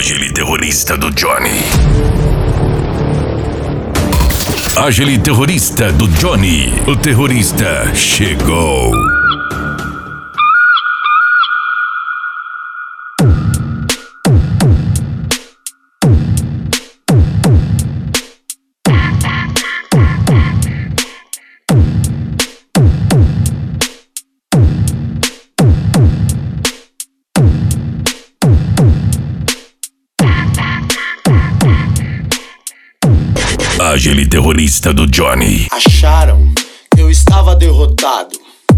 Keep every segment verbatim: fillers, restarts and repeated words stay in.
Agile terrorista do Johnny. Agile terrorista do Johnny. O terrorista chegou. Agile terrorista do Johnny. Acharam que eu estava derrotado.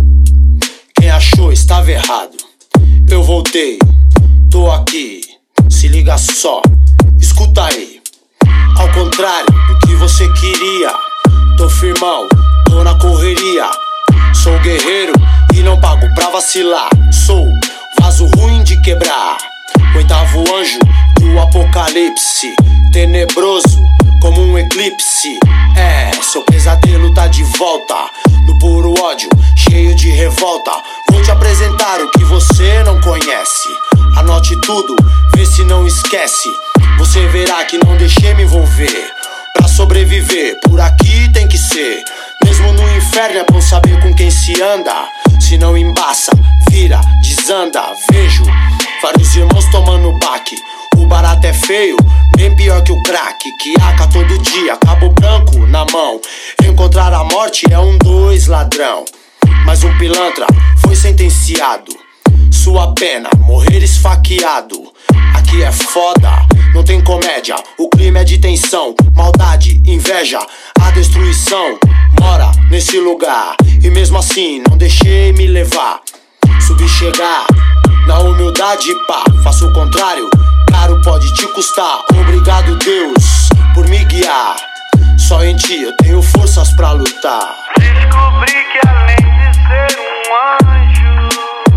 Quem achou estava errado. Eu voltei, tô aqui. Se liga só, escuta aí. Ao contrário do que você queria, tô firmão, tô na correria. Sou guerreiro e não pago pra vacilar. Sou vaso ruim de quebrar, oitavo anjo do apocalipse. Tenebroso como um eclipse. É, seu pesadelo tá de volta, no puro ódio, cheio de revolta. Vou te apresentar o que você não conhece. Anote tudo, vê se não esquece. Você verá que não deixei me envolver. Pra sobreviver, por aqui tem que ser. Mesmo no inferno é bom saber com quem se anda. Se não embaça, vira, desanda. Vejo vários irmãos tomando baque. O barato é feio, bem pior que o crack. Que aca todo dia, cabo branco na mão. Encontrar a morte é um dois ladrão. Mas um pilantra foi sentenciado. Sua pena, morrer esfaqueado. Aqui é foda, não tem comédia. O crime é de tensão, maldade, inveja. A destruição mora nesse lugar. E mesmo assim não deixei me levar. Subi chegar, na humildade pá. Faço o contrário, caro pode te custar. Obrigado Deus por me guiar. Só em ti eu tenho forças pra lutar. Descobri que além de ser um anjo,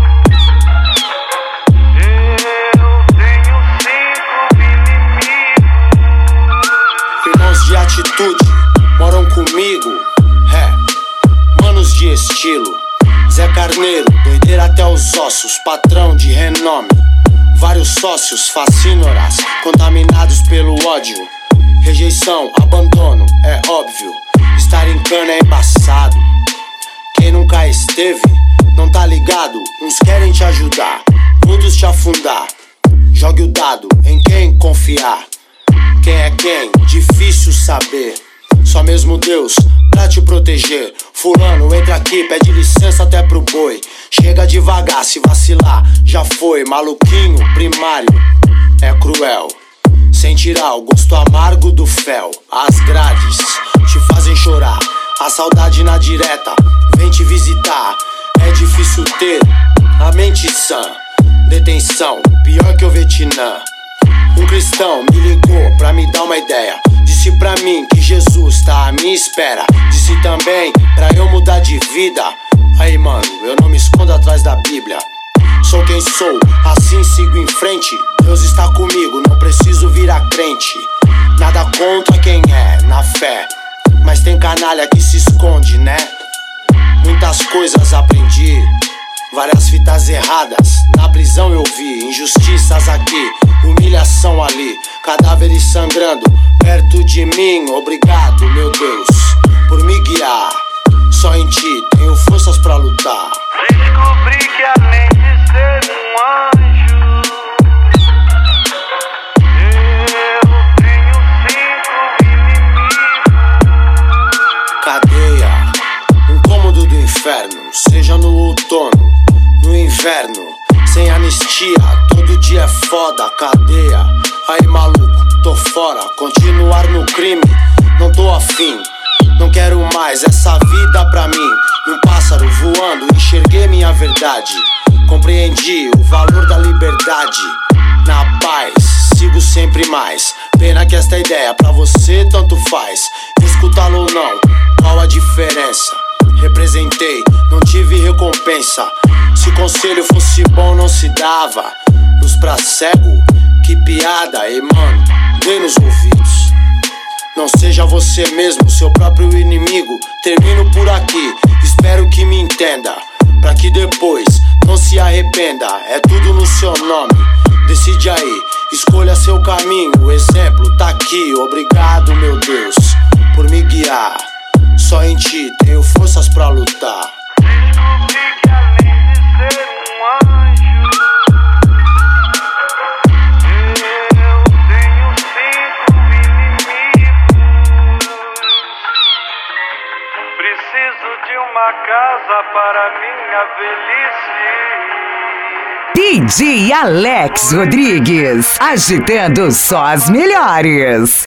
eu tenho cinco inimigos. Irmãos de atitude moram comigo. É, manos de estilo. Zé Carneiro, doideira até os ossos. Patrão de renome. Vários sócios fascínoras, contaminados pelo ódio. Rejeição, abandono, é óbvio. Estar em cana é embaçado. Quem nunca esteve, não tá ligado. Uns querem te ajudar, outros te afundar. Jogue o dado em quem confiar. Quem é quem, difícil saber. Só mesmo Deus pra te proteger. Fulano, entra aqui, pede licença até pro boi. Chega devagar, se vacilar, já foi. Maluquinho primário, é cruel. Sem tirar o gosto amargo do fel. As grades te fazem chorar. A saudade na direta vem te visitar. É difícil ter a mente sã. Detenção, pior que o Vietnã. Um cristão me ligou pra me dar uma ideia. Disse pra mim que Jesus tá à minha espera. Disse também pra eu mudar de vida. Aí mano, eu não me escondo atrás da Bíblia. Sou quem sou, assim sigo em frente. Deus está comigo, não preciso virar crente. Nada contra quem é, na fé. Mas tem canalha que se esconde, né? Muitas coisas aprendi, várias fitas erradas. Na prisão eu vi injustiças aqui, humilhação ali, cadáveres sangrando perto de mim. Obrigado, meu Deus, por me guiar. Só em ti tenho forças pra lutar. Descobri que além de ser um anjo, eu tenho cinco inimigos. Cadeia, um cômodo do inferno. Seja no outono, no inverno. Sem anistia, todo dia é foda. Cadeia, aí maluco, tô fora. Continuar no crime, não tô afim. Não quero mais essa vida pra mim. Num pássaro voando, enxerguei minha verdade. Compreendi o valor da liberdade. Na paz, sigo sempre mais. Pena que esta ideia pra você tanto faz. Escutá-lo ou não, qual a diferença? Representei, não tive recompensa. Se conselho fosse bom não se dava. Luz pra cego, que piada. E mano, dê nos ouvidos. Não seja você mesmo, seu próprio inimigo. Termino por aqui, espero que me entenda. Pra que depois não se arrependa. É tudo no seu nome, decide aí Escolha seu caminho, o exemplo tá aqui. Obrigado, meu Deus, por me guiar. Só em ti tenho forças pra lutar. Descobri que além de ser um anjo, eu tenho cinco inimigos. Preciso de uma casa para minha velhice. D J Alex Rodrigues, agitando só as melhores.